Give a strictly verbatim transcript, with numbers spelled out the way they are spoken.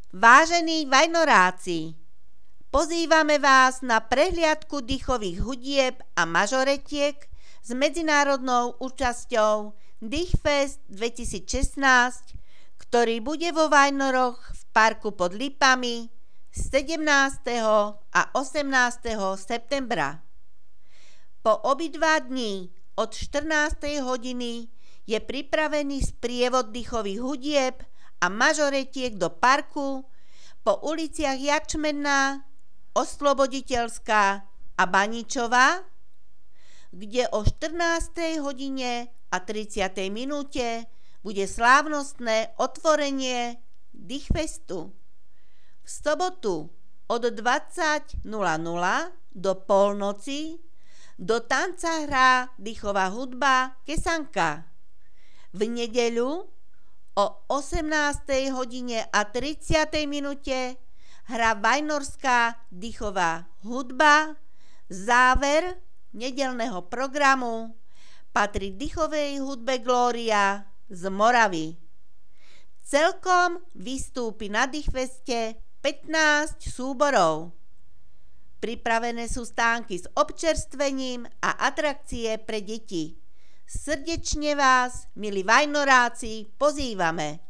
Vážení vajnoráci, pozývame vás na prehliadku dýchových hudieb a mažoretiek s medzinárodnou účasťou Dýchfest dvetisícšestnásť, ktorý bude vo Vajnoroch v parku pod Lipami sedemnásteho a osemnásteho septembra. Po obidva dní od štrnástej hodiny je pripravený sprievod dýchových hudieb a mažoretiek do parku po uliciach Jačmenná, Osloboditeľská a Baničová, kde o štrnástej hodine a tridsiatej minúte bude slávnostné otvorenie Dýchfestu. V sobotu od dvadsať nula nula do polnoci do tanca hrá dýchová hudba Kesanka. V nedeľu o osemnástej hodine a tridsiatej minúte hrá vajnorská dýchová hudba. Záver nedeľného programu patrí dýchovej hudbe Glória z Moravy. Celkom vystúpi na Dýchfeste pätnásť súborov. Pripravené sú stánky s občerstvením a atrakcie pre deti. Srdečne vás, milí vajnoráci, pozývame.